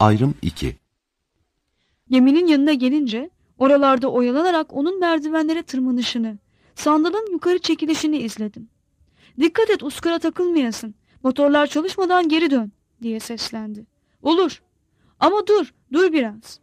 Ayrım 2. Geminin yanına gelince oralarda oyalanarak onun merdivenlere tırmanışını, sandalın yukarı çekilişini izledim. "Dikkat et, uskara takılmayasın. Motorlar çalışmadan geri dön," diye seslendi. "Olur. Ama dur biraz."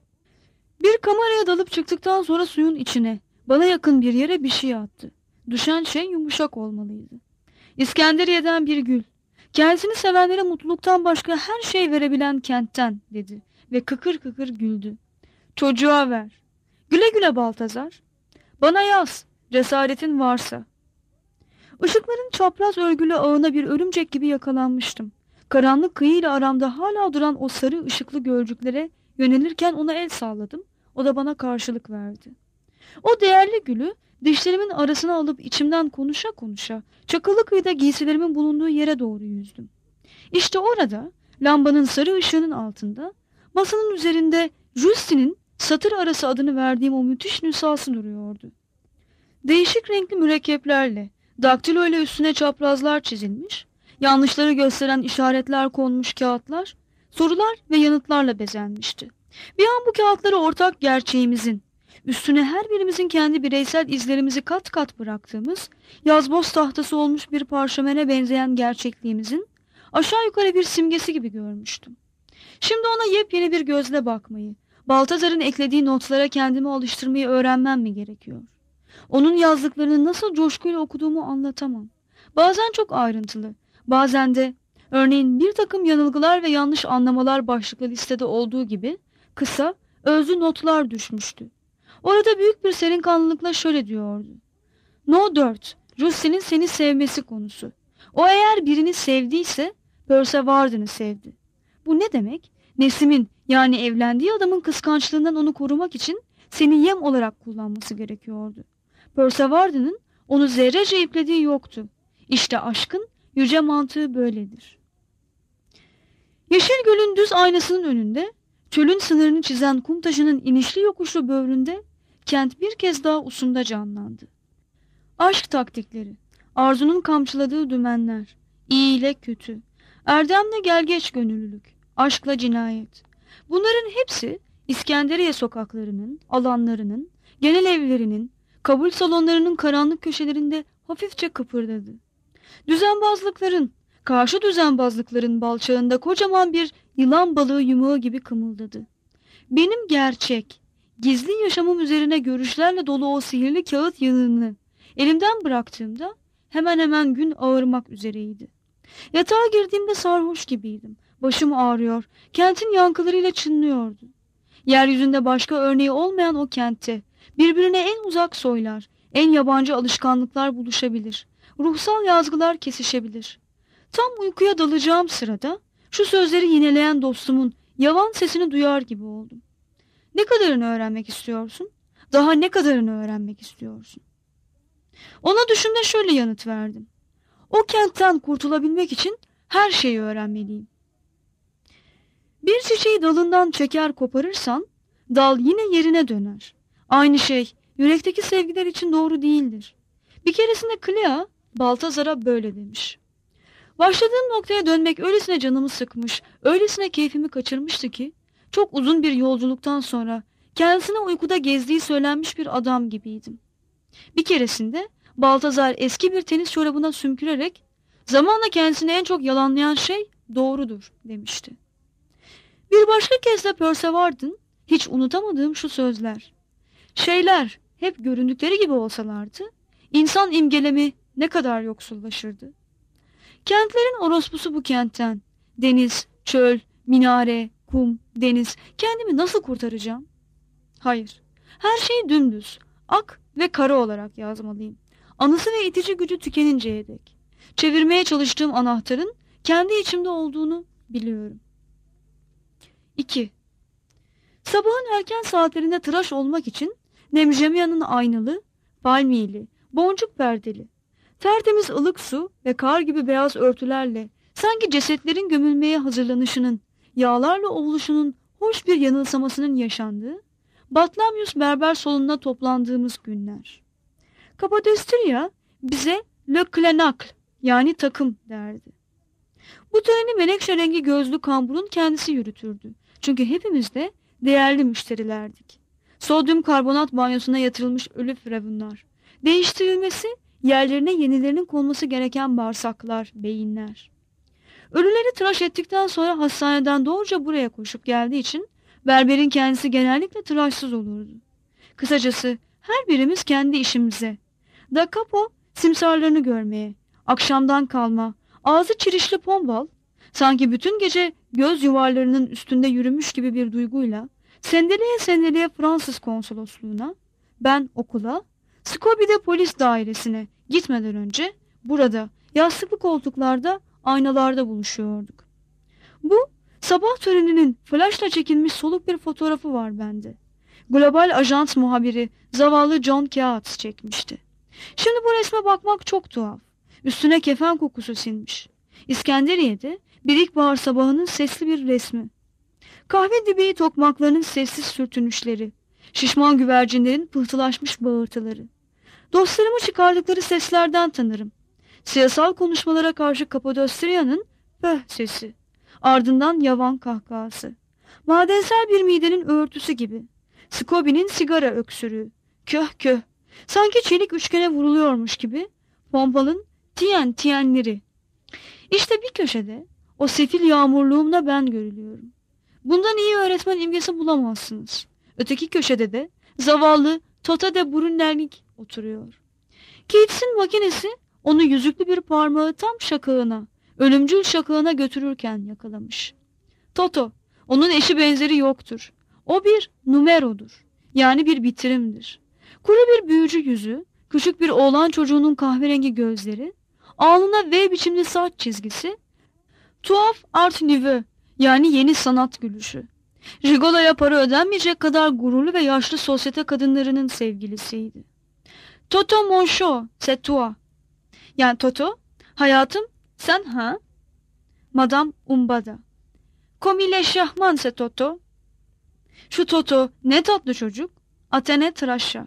Bir kameraya dalıp çıktıktan sonra suyun içine, bana yakın bir yere bir şey attı. Düşen şey yumuşak olmalıydı. "İskenderiye'den bir gül. Kendisini sevenlere mutluluktan başka her şey verebilen kentten," dedi ve kıkır kıkır güldü. "Çocuğa ver. Güle güle Baltazar. Bana yaz, cesaretin varsa." Işıkların çapraz örgülü ağına bir örümcek gibi yakalanmıştım. Karanlık kıyıyla aramda hala duran o sarı ışıklı gölcüklere yönelirken ona el salladım. O da bana karşılık verdi. O değerli gülü dişlerimin arasına alıp içimden konuşa konuşa Çakılı kıyıda giysilerimin bulunduğu yere doğru yüzdüm. İşte orada lambanın sarı ışığının altında masanın üzerinde Justy'nin satır arası adını verdiğim o müthiş nüshası duruyordu. Değişik renkli mürekkeplerle, daktilo ile üstüne çaprazlar çizilmiş, yanlışları gösteren işaretler konmuş kağıtlar, sorular ve yanıtlarla bezenmişti. Bir an bu kağıtları ortak gerçeğimizin, üstüne her birimizin kendi bireysel izlerimizi kat kat bıraktığımız, yazboz tahtası olmuş bir parşömene benzeyen gerçekliğimizin aşağı yukarı bir simgesi gibi görmüştüm. Şimdi ona yepyeni bir gözle bakmayı, Baltazar'ın eklediği notlara kendimi alıştırmayı öğrenmem mi gerekiyor? Onun yazdıklarını nasıl coşkuyla okuduğumu anlatamam. Bazen çok ayrıntılı, bazen de örneğin bir takım yanılgılar ve yanlış anlamalar başlıklı listede olduğu gibi kısa, özlü notlar düşmüştü. Orada büyük bir serinkanlılıkla şöyle diyordu: "No 4, Justy'nin seni sevmesi konusu. O eğer birini sevdiyse Persevarden'ı sevdi." Bu ne demek? Neslim'in, yani evlendiği adamın kıskançlığından onu korumak için seni yem olarak kullanması gerekiyordu. Persevarden'ın onu zerrece iplediği yoktu. İşte aşkın yüce mantığı böyledir. Yeşil gölün düz aynasının önünde, çölün sınırını çizen kum taşının inişli yokuşlu böğründe kent bir kez daha usumda canlandı. Aşk taktikleri, arzunun kamçıladığı dümenler, iyi ile kötü, erdemle gelgeç gönüllülük, aşkla cinayet. Bunların hepsi İskenderiye sokaklarının, alanlarının, genel evlerinin, kabul salonlarının karanlık köşelerinde hafifçe kıpırdadı. Düzenbazlıkların, karşı düzenbazlıkların balçağında kocaman bir yılan balığı yumağı gibi kımıldadı. Benim gerçek, gizli yaşamım üzerine görüşlerle dolu o sihirli kağıt yığınını elimden bıraktığımda hemen hemen gün ağarmak üzereydi. Yatağa girdiğimde sarhoş gibiydim. Başım ağrıyor, kentin yankılarıyla çınlıyordu. Yeryüzünde başka örneği olmayan o kentte birbirine en uzak soylar, en yabancı alışkanlıklar buluşabilir. Ruhsal yazgılar kesişebilir. Tam uykuya dalacağım sırada şu sözleri yineleyen dostumun yavan sesini duyar gibi oldum. "Ne kadarını öğrenmek istiyorsun? Daha ne kadarını öğrenmek istiyorsun?" Ona düşümde şöyle yanıt verdim: "O kentten kurtulabilmek için her şeyi öğrenmeliyim." Bir çiçeği dalından çeker koparırsan dal yine yerine döner. Aynı şey yürekteki sevgiler için doğru değildir. Bir keresinde Clea Baltazar'a böyle demiş: "Başladığım noktaya dönmek öylesine canımı sıkmış, öylesine keyfimi kaçırmıştı ki çok uzun bir yolculuktan sonra kendisine uykuda gezdiği söylenmiş bir adam gibiydim." Bir keresinde Baltazar eski bir tenis çorabına sümkürerek "Zamanla kendisini en çok yalanlayan şey doğrudur," demişti. Bir başka kez de Persevarden hiç unutamadığım şu sözler: "Şeyler hep göründükleri gibi olsalardı, insan imgelemi ne kadar yoksullaşırdı." Kentlerin orospusu bu kentten. Deniz, çöl, minare, kum, deniz. Kendimi nasıl kurtaracağım? Hayır. Her şeyi dümdüz, ak ve kara olarak yazmalıyım. Anısı ve itici gücü tükeninceye dek. Çevirmeye çalıştığım anahtarın kendi içimde olduğunu biliyorum. 2. Sabahın erken saatlerinde tıraş olmak için Nemjemya'nın aynalı, palmiyeli, boncuk perdeli, tertemiz ılık su ve kar gibi beyaz örtülerle sanki cesetlerin gömülmeye hazırlanışının, yağlarla ovuluşunun hoş bir yanılsamasının yaşandığı, Batlamyus berber salonuna toplandığımız günler. Kapodistria bize Le Clenacle, yani takım derdi. Bu töreni menekşe rengi gözlü kamburun kendisi yürütürdü. Çünkü hepimiz de değerli müşterilerdik. Sodyum karbonat banyosuna yatırılmış ölü firavunlar. Değiştirilmesi, yerlerine yenilerinin konması gereken bağırsaklar, beyinler. Ölüleri tıraş ettikten sonra hastaneden doğruca buraya koşup geldiği için berberin kendisi genellikle tıraşsız olurdu. Kısacası her birimiz kendi işimize. Da Capo simsarlarını görmeye, akşamdan kalma, ağzı çirişli pombal, sanki bütün gece göz yuvarlarının üstünde yürümüş gibi bir duyguyla, sendeleye sendeleye Fransız konsolosluğuna, ben okula, Scobie'de polis dairesine gitmeden önce burada yastıklı koltuklarda, aynalarda buluşuyorduk. Bu sabah töreninin flaşla çekilmiş soluk bir fotoğrafı var bende. Global Ajans muhabiri zavallı John Keats çekmişti. Şimdi bu resme bakmak çok tuhaf. Üstüne kefen kokusu sinmiş. İskenderiye'de bir ilkbahar sabahının sesli bir resmi. Kahve dibeği tokmaklarının sessiz sürtünüşleri. Şişman güvercinlerin pıhtılaşmış bağırtıları. Dostlarımı çıkardıkları seslerden tanırım. Siyasal konuşmalara karşı Kapadosya'nın pöh sesi. Ardından yavan kahkahası. Madensel bir midenin örtüsü gibi. Scobie'nin sigara öksürüğü. Köh köh. Sanki çelik üçgene vuruluyormuş gibi. Pompalın tiyenleri. İşte bir köşede o sefil yağmurluğumda ben görülüyorum. Bundan iyi öğretmen imgesi bulamazsınız. Öteki köşede de zavallı Tota de Brunnerlik oturuyor. Keats'in makinesi onu yüzüklü bir parmağı tam şakağına, ölümcül şakağına götürürken yakalamış. Toto, onun eşi benzeri yoktur. O bir numerodur. Yani bir bitirimdir. Kuru bir büyücü yüzü, küçük bir oğlan çocuğunun kahverengi gözleri, alnına V biçimli saç çizgisi, tuhaf art nouveau yani yeni sanat gülüşü. Rigolo'ya para ödenmeyecek kadar gururlu ve yaşlı sosyete kadınlarının sevgilisiydi. Toto mon chou, c'est toi. Yani Toto, hayatım sen ha? Madame Umbada. Comme il est charmant c'est Toto. Şu Toto ne tatlı çocuk. Atene tıraşa.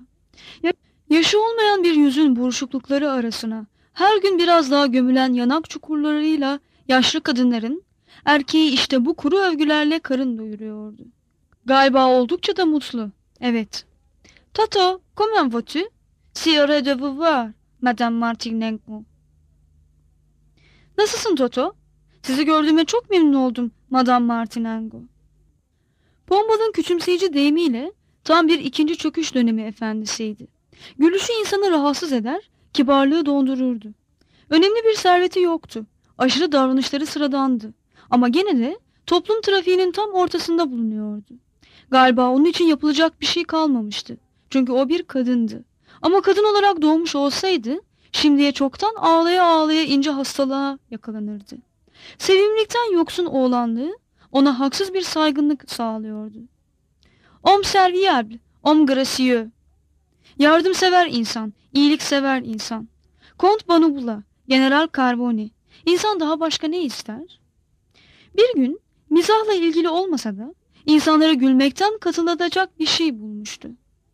Yaşı olmayan bir yüzün buruşuklukları arasına her gün biraz daha gömülen yanak çukurlarıyla yaşlı kadınların erkeği işte bu kuru övgülerle karın doyuruyordu. Galiba oldukça da mutlu. Evet. Toto, comment vas-tu? Si heureux de vous voir, Madame Martinenko. Nasılsın Toto? Sizi gördüğüme çok memnun oldum, Madame Martinenko. Pomba'nın küçümseyici deyimiyle tam bir ikinci çöküş dönemi efendisiydi. Gülüşü insanı rahatsız eder, kibarlığı dondururdu. Önemli bir serveti yoktu. Aşırı davranışları sıradandı. Ama gene de toplum trafiğinin tam ortasında bulunuyordu. Galiba onun için yapılacak bir şey kalmamıştı. Çünkü o bir kadındı. Ama kadın olarak doğmuş olsaydı, şimdiye çoktan ağlaya ağlaya ince hastalığa yakalanırdı. Sevimlilikten yoksun oğlanlığı ona haksız bir saygınlık sağlıyordu. Homme serviable, homme gracieux. Yardımsever insan, iyiliksever insan. Kont Banubula, General Carboni. İnsan daha başka ne ister? Bir gün mizahla ilgili olmasa da insanları gülmekten katılacak bir şey bulmuştu.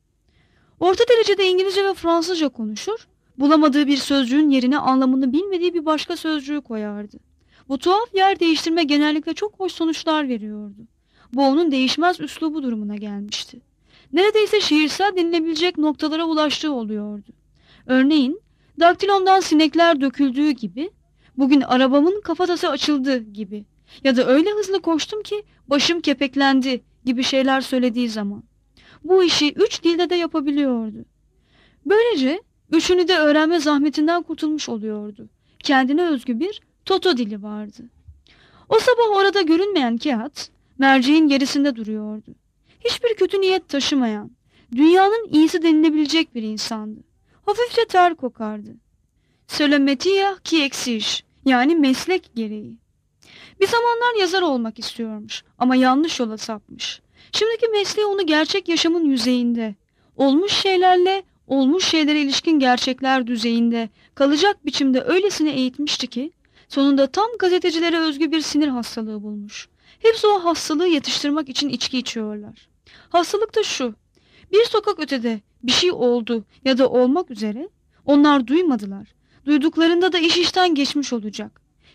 Orta derecede İngilizce ve Fransızca konuşur, bulamadığı bir sözcüğün yerine anlamını bilmediği bir başka sözcüğü koyardı. Bu tuhaf yer değiştirme genellikle çok hoş sonuçlar veriyordu. Bu onun değişmez üslubu durumuna gelmişti. Neredeyse şiirsel denilebilecek noktalara ulaştığı oluyordu. Örneğin, daktilomdan sinekler döküldüğü gibi, bugün arabamın kafatası açıldı gibi ya da öyle hızlı koştum ki başım kepeklendi gibi şeyler söylediği zaman. Bu işi 3 dilde de yapabiliyordu. Böylece üçünü de öğrenme zahmetinden kurtulmuş oluyordu. Kendine özgü bir Toto dili vardı. O sabah orada görünmeyen Keats, merceğin gerisinde duruyordu. Hiçbir kötü niyet taşımayan, dünyanın iyisi denilebilecek bir insandı. Hafifçe ter kokardı. C'est le métier qui exige, yani meslek gereği. Bir zamanlar yazar olmak istiyormuş ama yanlış yola sapmış. Şimdiki mesleği onu gerçek yaşamın yüzeyinde, olmuş şeylerle olmuş şeylere ilişkin gerçekler düzeyinde kalacak biçimde öylesine eğitmişti ki, sonunda tam gazetecilere özgü bir sinir hastalığı bulmuş. Hepsi o hastalığı yatıştırmak için içki içiyorlar. Hastalık da şu, bir sokak ötede bir şey oldu ya da olmak üzere, onlar duymadılar. Duyduklarında da iş işten geçmiş olacak.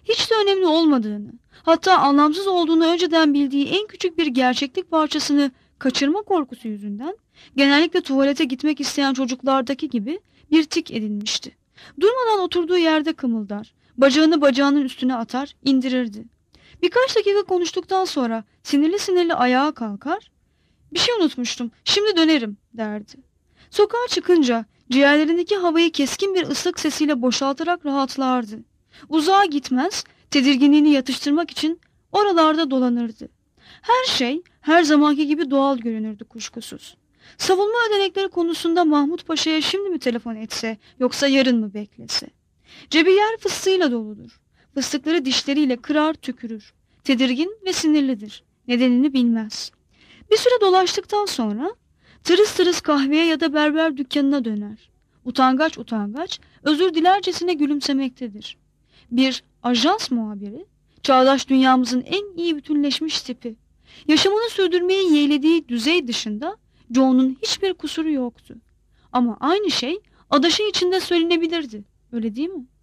hiç de önemli olmadığını, hatta anlamsız olduğunu önceden bildiği en küçük bir gerçeklik parçasını kaçırma korkusu yüzünden genellikle tuvalete gitmek isteyen çocuklardaki gibi bir tik edinmişti. Durmadan oturduğu yerde kımıldar, bacağını bacağının üstüne atar, indirirdi. Birkaç dakika konuştuktan sonra sinirli sinirli ayağa kalkar, "Bir şey unutmuştum, şimdi dönerim," derdi. Sokağa çıkınca ciğerlerindeki havayı keskin bir ıslık sesiyle boşaltarak rahatlardı. Uzağa gitmez, tedirginliğini yatıştırmak için oralarda dolanırdı. Her şey her zamanki gibi doğal görünürdü kuşkusuz. Savunma ödenekleri konusunda Mahmut Paşa'ya şimdi mi telefon etse yoksa yarın mı beklese? Cebi yer fıstığıyla doludur. Fıstıkları dişleriyle kırar tükürür. Tedirgin ve sinirlidir. Nedenini bilmez. Bir süre dolaştıktan sonra tırıs tırıs kahveye ya da berber dükkanına döner. Utangaç utangaç, özür dilercesine gülümsemektedir. Bir ajans muhabiri, çağdaş dünyamızın en iyi bütünleşmiş tipi. Yaşamını sürdürmeyi yeğlediği düzey dışında Joe'nun hiçbir kusuru yoktu. Ama aynı şey adaşı içinde söylenebilirdi. Öyle değil mi?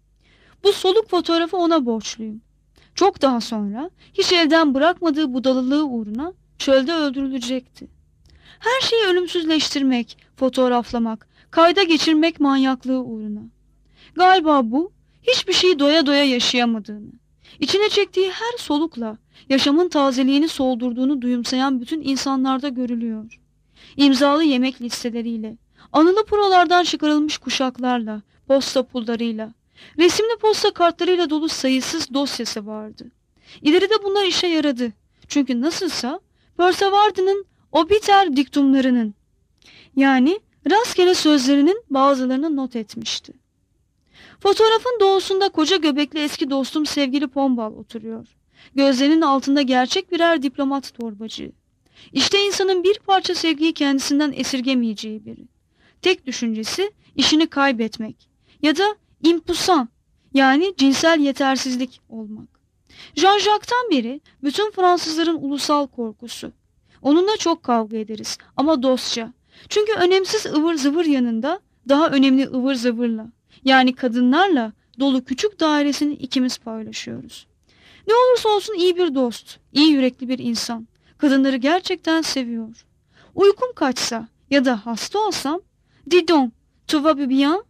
Bu soluk fotoğrafı ona borçluyum. Çok daha sonra hiç elden bırakmadığı budalılığı uğruna çölde öldürülecekti. Her şeyi ölümsüzleştirmek, fotoğraflamak, kayda geçirmek manyaklığı uğruna. Galiba bu, hiçbir şeyi doya doya yaşayamadığını, içine çektiği her solukla yaşamın tazeliğini soldurduğunu duyumsayan bütün insanlarda görülüyor. İmzalı yemek listeleriyle, anılı prolardan çıkarılmış kuşaklarla, posta pullarıyla, resimli posta kartlarıyla dolu sayısız dosyası vardı. İleride bunlar işe yaradı. Çünkü nasılsa Persevardi'nin obiter diktumlarının, yani rastgele sözlerinin bazılarını not etmişti. Fotoğrafın doğusunda koca göbekli eski dostum sevgili Pombal oturuyor. Gözlerinin altında gerçek birer diplomat torbacı. İşte insanın bir parça sevgiyi kendisinden esirgemeyeceği biri. Tek düşüncesi işini kaybetmek ya da impusan, yani cinsel yetersizlik olmak. Jean-Jacques'tan beri bütün Fransızların ulusal korkusu. Onunla çok kavga ederiz ama dostça. Çünkü önemsiz ıvır zıvır yanında daha önemli ıvır zıvırla, yani kadınlarla dolu küçük dairesini ikimiz paylaşıyoruz. Ne olursa olsun iyi bir dost, iyi yürekli bir insan. Kadınları gerçekten seviyor. Uykum kaçsa ya da hasta olsam, "Dis donc, tu vas bien?"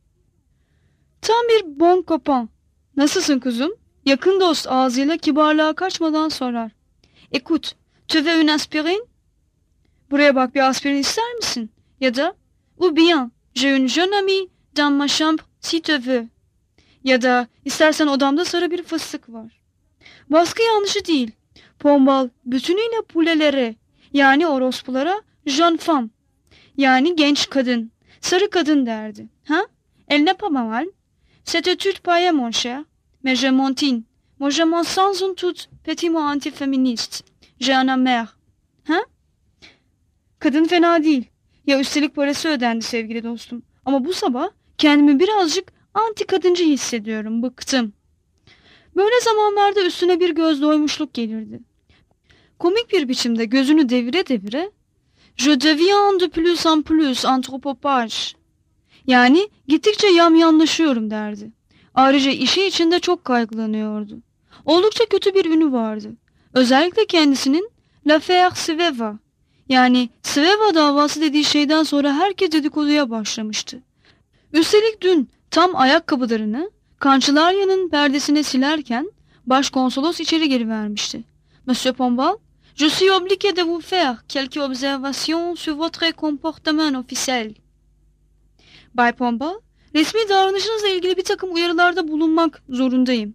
Tam bir bon copain. "Nasılsın kuzum?" Yakın dost ağzıyla kibarlığa kaçmadan sorar. "Écoute, tu veux une aspirine?" "Buraya bak, bir aspirin ister misin?" Ya da "Ou bien, j'ai une jeune amie dans ma chambre si tu veux." Ya da "İstersen odamda sarı bir fıstık var." Baskı yanlışı değil. Pombal bütünüyle pulelere, yani orospulara jeune femme, yani genç kadın, sarı kadın derdi. Ha? Elle n'est pas mal. Cette étude paye mon cher. Mais je montine. Moi je m'en sans un tout petit mot antiféministe. J'ai un amère. Ha? Kadın fena değil. Ya üstelik parası ödendi sevgili dostum. Ama bu sabah kendimi birazcık anti kadıncı hissediyorum. Bıktım. Böyle zamanlarda üstüne bir göz doymuşluk gelirdi. Komik bir biçimde gözünü devire devire "Je deviens de plus en plus anthropophage." Yani gittikçe yamyanlaşıyorum derdi. Ayrıca işi içinde çok kaygılanıyordu. Oldukça kötü bir ünü vardı. Özellikle kendisinin "L'affaire Sveva", yani Sveva davası dediği şeyden sonra herkes dedikoduya başlamıştı. Üstelik dün tam ayakkabılarını Kançılarya'nın perdesine silerken başkonsolos içeri girivermişti. "Monsieur Pombal, je suis obligé de vous faire quelques observations sur votre comportement officiel." "Bay Pombal, resmi davranışınızla ilgili bir takım uyarılarda bulunmak zorundayım."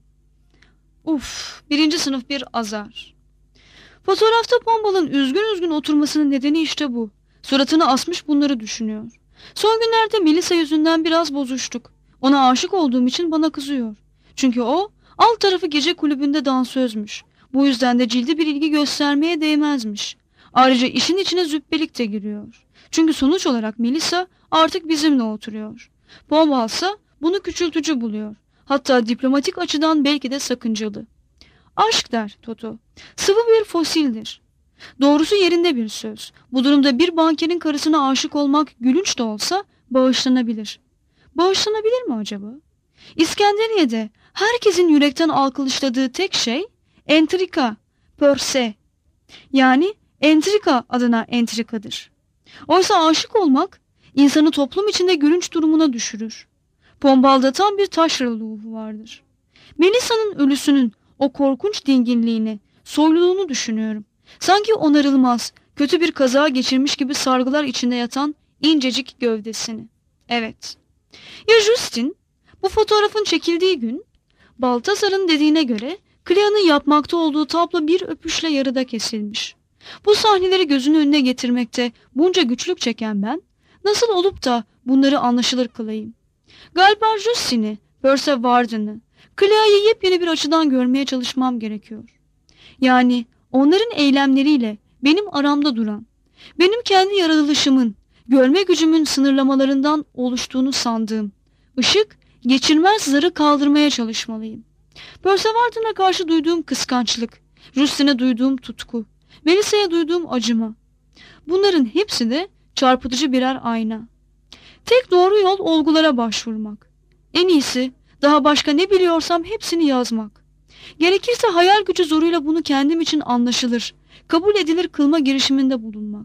Uf, birinci sınıf bir azar. Fotoğrafta Pombal'ın üzgün üzgün oturmasının nedeni işte bu. Suratını asmış bunları düşünüyor. Son günlerde Melisa yüzünden biraz bozuştuk. Ona aşık olduğum için bana kızıyor. Çünkü o alt tarafı gece kulübünde dansözmüş. Bu yüzden de cildi bir ilgi göstermeye değmezmiş. Ayrıca işin içine züppelik de giriyor. Çünkü sonuç olarak Melisa artık bizimle oturuyor. Pombal ise bunu küçültücü buluyor. Hatta diplomatik açıdan belki de sakıncalı. Aşk der Toto. Sıvı bir fosildir. Doğrusu yerinde bir söz. Bu durumda bir bankerin karısına aşık olmak gülünç de olsa bağışlanabilir. Bağışlanabilir mi acaba? İskenderiye'de herkesin yürekten alkışladığı tek şey entrika, pörse. Yani entrika adına entrikadır. Oysa aşık olmak insanı toplum içinde gülünç durumuna düşürür. Pombal'da tam bir taşra ruhu vardır. Melisa'nın ölüsünün o korkunç dinginliğini, soyluluğunu düşünüyorum. Sanki onarılmaz, kötü bir kaza geçirmiş gibi sargılar içinde yatan incecik gövdesini. Evet. Ya Justin, bu fotoğrafın çekildiği gün, Baltazar'ın dediğine göre Clea'nın yapmakta olduğu tablo bir öpüşle yarıda kesilmiş. Bu sahneleri gözünün önüne getirmekte bunca güçlük çeken ben, nasıl olup da bunları anlaşılır kılayım? Galiba Justin'i, Percy Warden'ı, Clea'yı yepyeni bir açıdan görmeye çalışmam gerekiyor. Yani onların eylemleriyle benim aramda duran, benim kendi yaratılışımın, görme gücümün sınırlamalarından oluştuğunu sandığım ışık, geçirmez zarı kaldırmaya çalışmalıyım. Percy Warden'a karşı duyduğum kıskançlık, Justin'e duyduğum tutku, Melisa'ya duyduğum acıma. Bunların hepsi de çarpıtıcı birer ayna. Tek doğru yol olgulara başvurmak. En iyisi daha başka ne biliyorsam hepsini yazmak. Gerekirse hayal gücü zoruyla bunu kendim için anlaşılır, kabul edilir kılma girişiminde bulunmak.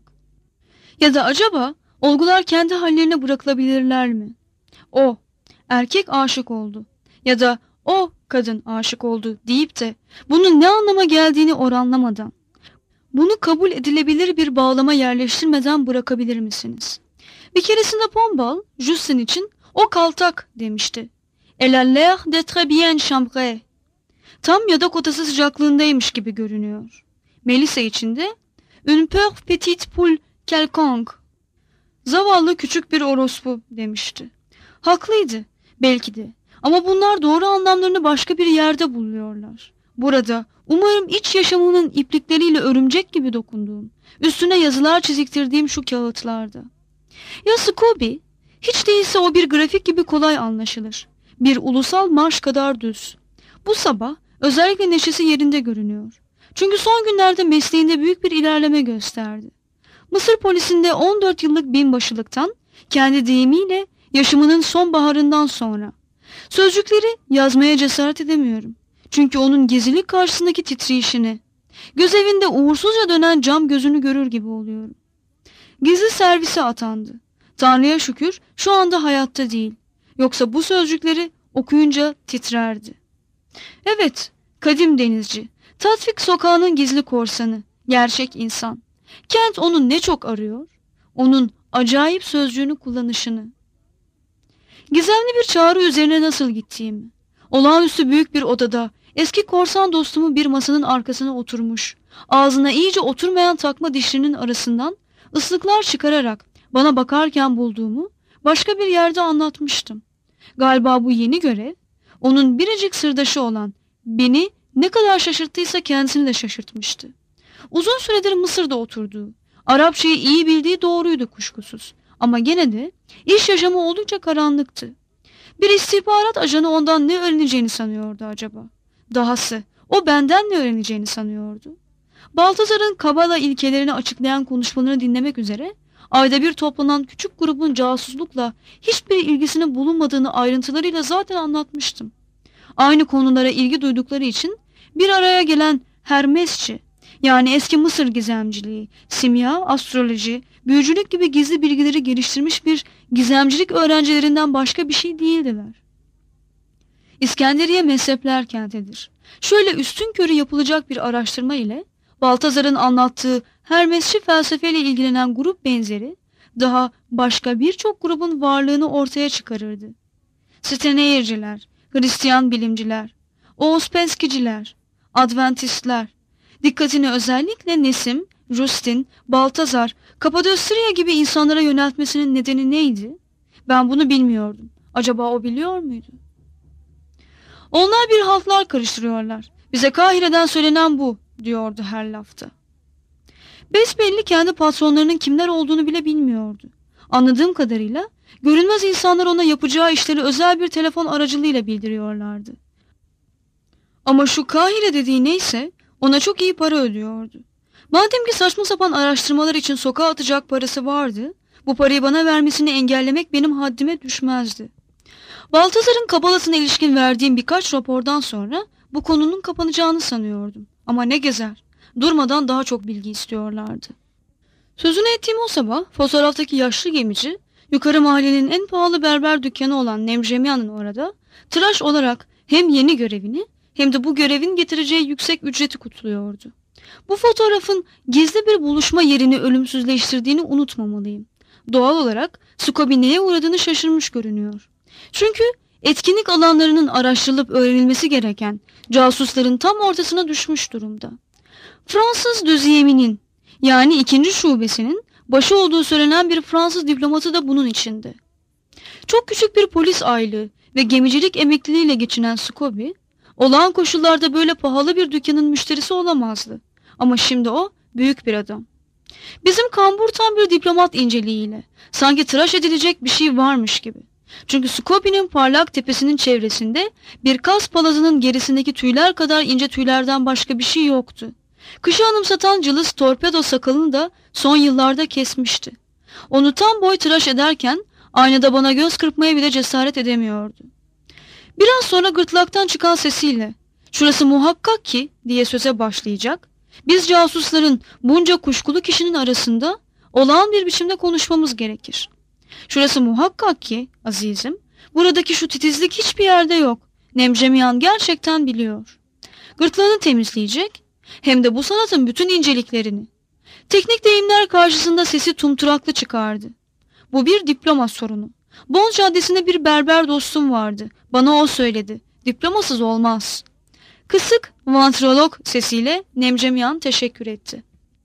Ya da acaba olgular kendi hallerine bırakılabilirler mi? O, erkek aşık oldu ya da o kadın aşık oldu deyip de bunun ne anlama geldiğini oranlamadan, bunu kabul edilebilir bir bağlama yerleştirmeden bırakabilir misiniz? Bir keresinde Pombal, Justin için o kaltak demişti. Elle a l'air d'être bien chambrée. Tam yatak odası sıcaklığındaymış gibi görünüyor. Melisa için de une pauvre petite poule quelconque. Zavallı küçük bir orospu demişti. Haklıydı belki de ama bunlar doğru anlamlarını başka bir yerde buluyorlar. Burada umarım iç yaşamının iplikleriyle örümcek gibi dokunduğum, üstüne yazılar çiziktirdiğim şu kağıtlarda. Ya Scooby, hiç değilse o bir grafik gibi kolay anlaşılır. Bir ulusal marş kadar düz. Bu sabah özellikle neşesi yerinde görünüyor. Çünkü son günlerde mesleğinde büyük bir ilerleme gösterdi. Mısır polisinde 14 yıllık binbaşılıktan, kendi deyimiyle yaşamının sonbaharından sonra. Sözcükleri yazmaya cesaret edemiyorum. Çünkü onun gizlilik karşısındaki titreyişini, gözevinde uğursuzca dönen cam gözünü görür gibi oluyorum. Gizli servise atandı. Tanrı'ya şükür şu anda hayatta değil. Yoksa bu sözcükleri okuyunca titrerdi. Evet, kadim denizci, Tatvik sokağının gizli korsanı, gerçek insan. Kent onu ne çok arıyor? Onun acayip sözcüğünü kullanışını. Gizemli bir çağrı üzerine nasıl gittiğimi. Olağanüstü büyük bir odada eski korsan dostumu bir masanın arkasına oturmuş, ağzına iyice oturmayan takma dişlerinin arasından ıslıklar çıkararak bana bakarken bulduğumu başka bir yerde anlatmıştım. Galiba bu yeni görev, onun biricik sırdaşı olan beni ne kadar şaşırttıysa kendisini de şaşırtmıştı. Uzun süredir Mısır'da oturduğu, Arapçayı iyi bildiği doğruydu kuşkusuz. Ama gene de iş yaşamı oldukça karanlıktı. Bir istihbarat ajanı ondan ne öğreneceğini sanıyordu acaba? Dahası o benden ne öğreneceğini sanıyordu? Baltazar'ın Kabala ilkelerini açıklayan konuşmalarını dinlemek üzere ayda bir toplanan küçük grubun casuslukla hiçbir ilgisinin bulunmadığını ayrıntılarıyla zaten anlatmıştım. Aynı konulara ilgi duydukları için bir araya gelen Hermesçi, yani eski Mısır gizemciliği, simya, astroloji, büyücülük gibi gizli bilgileri geliştirmiş bir gizemcilik öğrencilerinden başka bir şey değildiler. İskenderiye mezhepler kentidir. Şöyle üstünkörü yapılacak bir araştırma ile Baltazar'ın anlattığı Hermesçi felsefeyle ilgilenen grup benzeri daha başka birçok grubun varlığını ortaya çıkarırdı. Steneyirciler, Hristiyan bilimciler, Ouspenskiciler, Adventistler, dikkatini özellikle Nesim, Justin, Baltazar, Kapadosya gibi insanlara yöneltmesinin nedeni neydi? Ben bunu bilmiyordum. Acaba o biliyor muydu? Onlar bir haltlar karıştırıyorlar. Bize Kahire'den söylenen bu, diyordu her lafta. Besbelli kendi patronlarının kimler olduğunu bile bilmiyordu. Anladığım kadarıyla görünmez insanlar ona yapacağı işleri özel bir telefon aracılığıyla bildiriyorlardı. Ama şu Kahire dediği neyse ona çok iyi para ödüyordu. Madem ki saçma sapan araştırmalar için sokağa atacak parası vardı, bu parayı bana vermesini engellemek benim haddime düşmezdi. Baltazar'ın kabalasına ilişkin verdiğim birkaç rapordan sonra bu konunun kapanacağını sanıyordum. Ama ne gezer, durmadan daha çok bilgi istiyorlardı. Sözünü ettiğim o sabah fotoğraftaki yaşlı gemici, yukarı mahallenin en pahalı berber dükkanı olan Nemjemiyan'ın orada tıraş olarak hem yeni görevini hem de bu görevin getireceği yüksek ücreti kutluyordu. Bu fotoğrafın gizli bir buluşma yerini ölümsüzleştirdiğini unutmamalıyım. Doğal olarak Scobie neye uğradığını şaşırmış görünüyor. Çünkü etkinlik alanlarının araştırılıp öğrenilmesi gereken casusların tam ortasına düşmüş durumda. Fransız Düziyemi'nin yani 2. şubesinin başı olduğu söylenen bir Fransız diplomatı da bunun içinde. Çok küçük bir polis aylığı ve gemicilik emekliliğiyle geçinen Scobie, olağan koşullarda böyle pahalı bir dükkanın müşterisi olamazdı. Ama şimdi o büyük bir adam. Bizim kambur tam bir diplomat inceliğiyle, sanki tıraş edilecek bir şey varmış gibi. Çünkü Scobie'nin parlak tepesinin çevresinde bir kas palazının gerisindeki tüyler kadar ince tüylerden başka bir şey yoktu. Kışı anımsatan cılız torpedo sakalını da son yıllarda kesmişti. Onu tam boy tıraş ederken aynada bana göz kırpmaya bile cesaret edemiyordu. Biraz sonra gırtlaktan çıkan sesiyle "Şurası muhakkak ki" diye söze başlayacak. Biz casusların bunca kuşkulu kişinin arasında olağan bir biçimde konuşmamız gerekir. Şurası muhakkak ki azizim, buradaki şu titizlik hiçbir yerde yok. Nemjemiyan gerçekten biliyor. Gırtlağını temizleyecek, hem de bu sanatın bütün inceliklerini. Teknik deyimler karşısında sesi tumturaklı çıkardı. Bu bir diploma sorunu. Bond Caddesi'nde bir berber dostum vardı. Bana o söyledi. Diplomasız olmaz. Kısık vantrolog sesiyle Nemjemiyan teşekkür etti.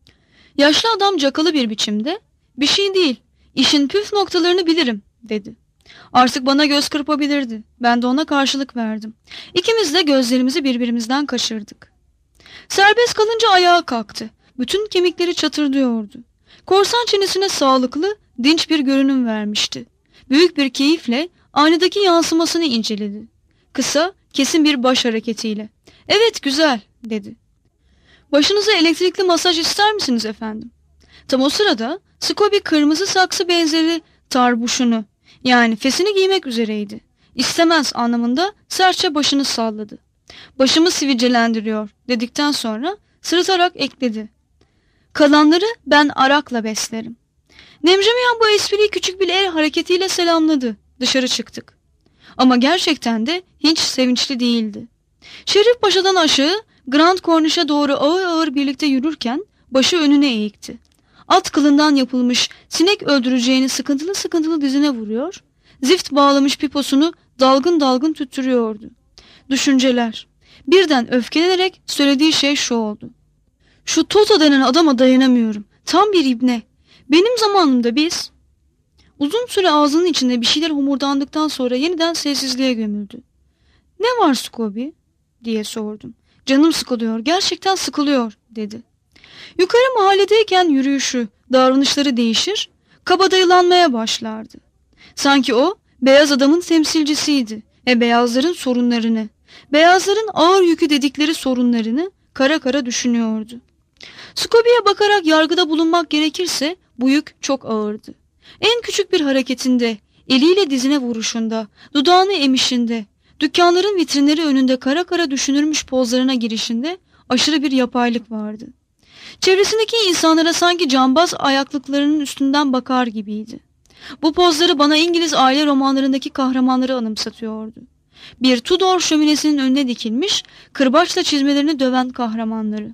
Yaşlı adam cakalı bir biçimde "Bir şey değil, işin püf noktalarını bilirim" dedi. Artık bana göz kırpabilirdi. Ben de ona karşılık verdim. İkimiz de gözlerimizi birbirimizden kaçırdık. Serbest kalınca ayağa kalktı. Bütün kemikleri çatırdıyordu. Korsan çenesine sağlıklı, dinç bir görünüm vermişti. Büyük bir keyifle aynadaki yansımasını inceledi. Kısa, kesin bir baş hareketiyle "Evet, güzel" dedi. "Başınıza elektrikli masaj ister misiniz efendim?" Tam o sırada Scobie kırmızı saksı benzeri tarbuşunu yani fesini giymek üzereydi. "İstemez" anlamında sertçe başını salladı. "Başımı sivilcelendiriyor" dedikten sonra sırıtarak ekledi. "Kalanları ben arakla beslerim." Nemjemiyan bu espriyi küçük bir el hareketiyle selamladı. Dışarı çıktık. Ama gerçekten de hiç sevinçli değildi. Şerif Paşa'dan aşağı Grand Cornish'e doğru ağır ağır birlikte yürürken başı önüne eğikti. At kılından yapılmış sinek öldüreceğini sıkıntılı sıkıntılı dizine vuruyor, zift bağlamış piposunu dalgın dalgın tüttürüyordu. Düşünceler. Birden öfkelenerek söylediği şey şu oldu. "Şu Toto denen adama dayanamıyorum. Tam bir ibne. Benim zamanımda biz..." Uzun süre ağzının içinde bir şeyler homurdandıktan sonra yeniden sessizliğe gömüldü. "Ne var Scobie?" diye sordum. "Canım sıkılıyor, gerçekten sıkılıyor" dedi. Yukarı mahalledeyken yürüyüşü, davranışları değişir, kabadayılanmaya başlardı. Sanki o, beyaz adamın temsilcisiydi ve beyazların sorunlarını, beyazların ağır yükü dedikleri sorunlarını kara kara düşünüyordu. Scobie'ye bakarak yargıda bulunmak gerekirse bu yük çok ağırdı. En küçük bir hareketinde, eliyle dizine vuruşunda, dudağını emişinde, dükkanların vitrinleri önünde kara kara düşünülmüş pozlarına girişinde aşırı bir yapaylık vardı. Çevresindeki insanlara sanki cambaz ayaklıklarının üstünden bakar gibiydi. Bu pozları bana İngiliz aile romanlarındaki kahramanları anımsatıyordu. Bir Tudor şöminesinin önüne dikilmiş, kırbaçla çizmelerini döven kahramanları.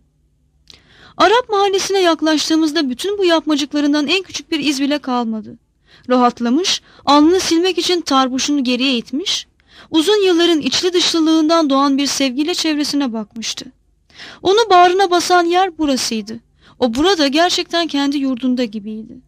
Arap mahallesine yaklaştığımızda bütün bu yapmacıklarından en küçük bir iz bile kalmadı. Rahatlamış, alnını silmek için tarbuşunu geriye itmiş, uzun yılların içli dışlılığından doğan bir sevgiyle çevresine bakmıştı. Onu bağrına basan yer burasıydı. O burada gerçekten kendi yurdunda gibiydi.